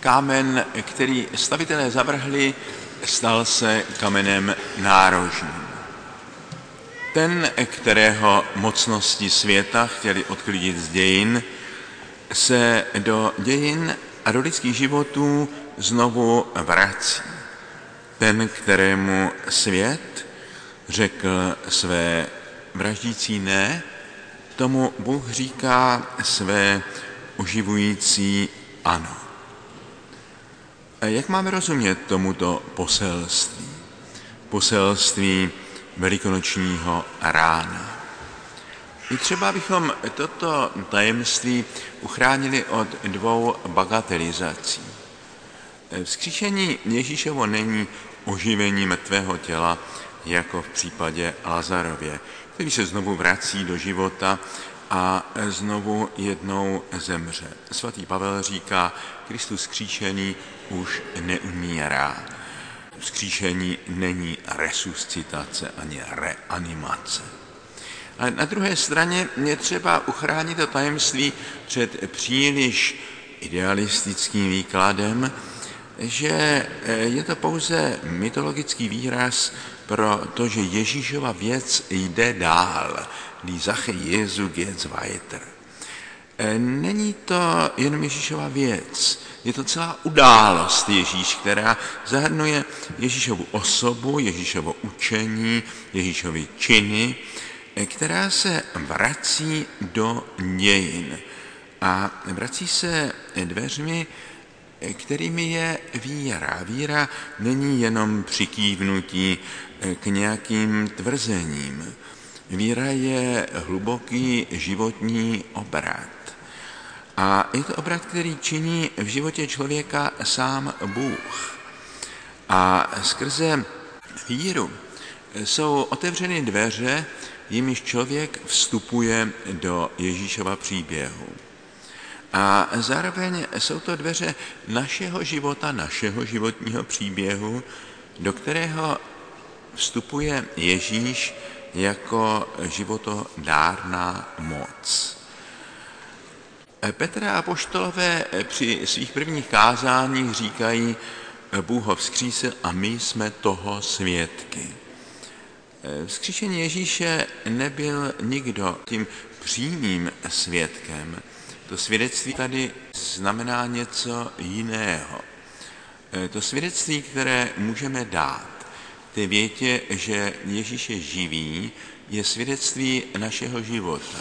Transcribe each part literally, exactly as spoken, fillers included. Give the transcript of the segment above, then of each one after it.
kámen, který stavitelé zavrhli, stal se kamenem nárožným. Ten, kterého mocnosti světa chtěli odklidit z dějin, se do dějin a do lidských životů znovu vrací. Ten, kterému svět řekl své vraždící ne, tomu Bůh říká své oživující ano. A jak máme rozumět tomuto poselství? Poselství velikonočního rána. I třeba bychom toto tajemství uchránili od dvou bagatelizací. Vzkříšení Ježíšovo není oživení mrtvého těla, jako v případě Lazarově, který se znovu vrací do života a znovu jednou zemře. Svatý Pavel říká, Kristus vzkříšený už neumírá. Vzkříšení není resuscitace ani reanimace. Ale na druhé straně je třeba uchránit to tajemství před příliš idealistickým výkladem, že je to pouze mytologický výraz pro to, že Ježíšova věc jde dál. Die Sache Jesu geht weiter. Není to jenom Ježíšova věc, je to celá událost Ježíš, která zahrnuje Ježíšovu osobu, Ježíšovo učení, Ježíšovy činy, která se vrací do dějin. A vrací se dveřmi, kterými je víra. Víra není jenom přikývnutí k nějakým tvrzením. Víra je hluboký životní obrat. A je to obrat, který činí v životě člověka sám Bůh. A skrze víru jsou otevřeny dveře, jimiž člověk vstupuje do Ježíšova příběhu. A zároveň jsou to dveře našeho života, našeho životního příběhu, do kterého vstupuje Ježíš jako životodárná moc. Petr a apoštolové při svých prvních kázáních říkají, Bůh ho vzkřísil a my jsme toho svědky. Vzkříšení Ježíše nebyl nikdo tím přímým svědkem. To svědectví tady znamená něco jiného. To svědectví, které můžeme dát té větě, že Ježíš je živý, je svědectví našeho života.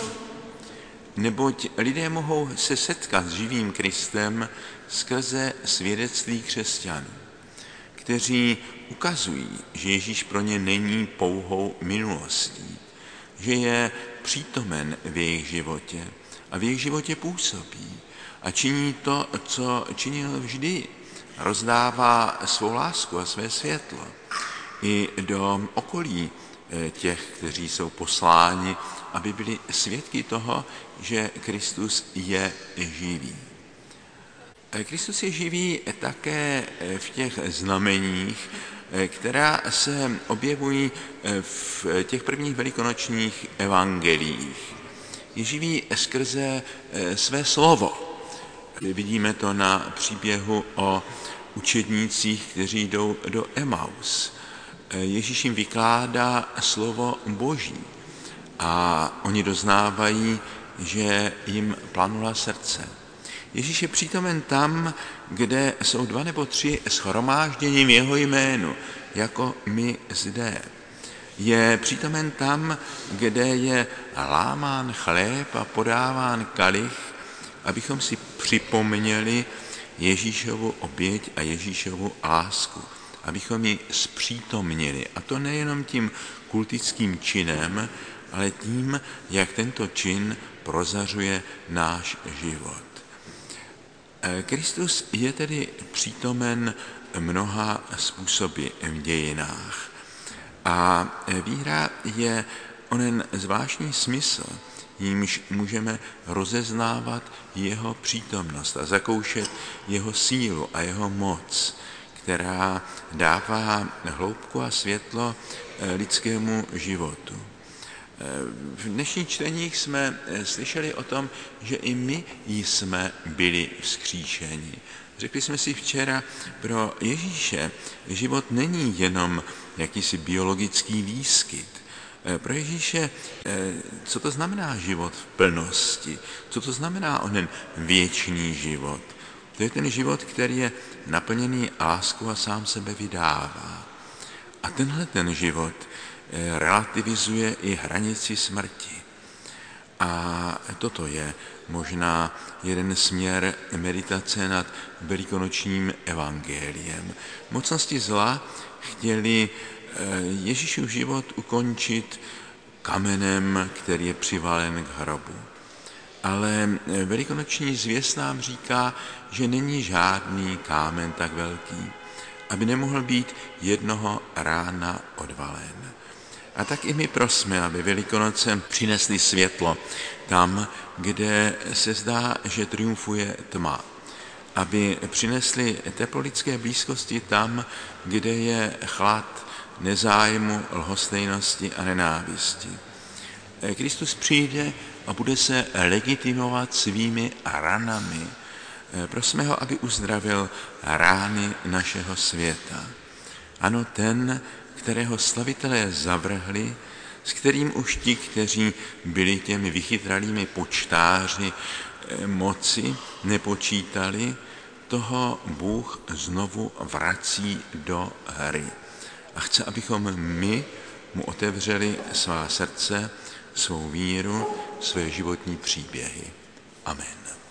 Neboť lidé mohou se setkat s živým Kristem skrze svědectví křesťanů, kteří ukazují, že Ježíš pro ně není pouhou minulostí, že je přítomen v jejich životě a v jejich životě působí a činí to, co činil vždy. Rozdává svou lásku a své světlo i do okolí těch, kteří jsou posláni, aby byli svědky toho, že Kristus je živý. Kristus je živý také v těch znameních, která se objevují v těch prvních velikonočních evangelích. Je živý skrze své slovo. Vidíme to na příběhu o učednících, kteří jdou do Emaus. Ježíš jim vykládá slovo Boží a oni doznávají, že jim planula srdce. Ježíš je přítomen tam, kde jsou dva nebo tři shromážděním jeho jménu, jako my zde. Je přítomen tam, kde je lámán chléb a podáván kalich, abychom si připomněli Ježíšovu oběť a Ježíšovu lásku, abychom ji zpřítomnili. A to nejenom tím kultickým činem, ale tím, jak tento čin prozařuje náš život. Kristus je tedy přítomen mnoha způsoby v dějinách. A víra je onen zvláštní smysl, jímž můžeme rozeznávat jeho přítomnost a zakoušet jeho sílu a jeho moc, která dává hloubku a světlo lidskému životu. V dnešních čteních jsme slyšeli o tom, že i my jsme byli vzkříšeni. Řekli jsme si včera, pro Ježíše život není jenom jakýsi biologický výskyt. Pro Ježíše, co to znamená život v plnosti? Co to znamená onen věčný život? To je ten život, který je naplněný láskou a sám sebe vydává. A tenhle ten život relativizuje i hranici smrti. A toto je možná jeden směr meditace nad velikonočním evangeliem. Mocnosti zla chtěli Ježíšův život ukončit kamenem, který je přivalen k hrobu. Ale velikonoční zvěst nám říká, že není žádný kámen tak velký, aby nemohl být jednoho rána odvalen. A tak i my prosme, aby Velikonoce přinesly světlo tam, kde se zdá, že triumfuje tma. Aby přinesly teplo lidské blízkosti tam, kde je chlad nezájmu, lhostejnosti a nenávisti. Kristus přijde a bude se legitimovat svými ranami. Prosme ho, aby uzdravil rány našeho světa. Ano, ten, kterého slavitelé zavrhli, s kterým už ti, kteří byli těmi vychytralými počtáři moci, nepočítali, toho Bůh znovu vrací do hry. A chce, abychom my mu otevřeli svá srdce, svou víru, své životní příběhy. Amen.